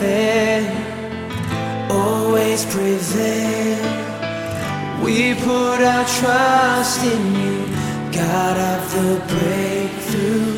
fail, always prevail. We put our trust in you, God of the breakthrough.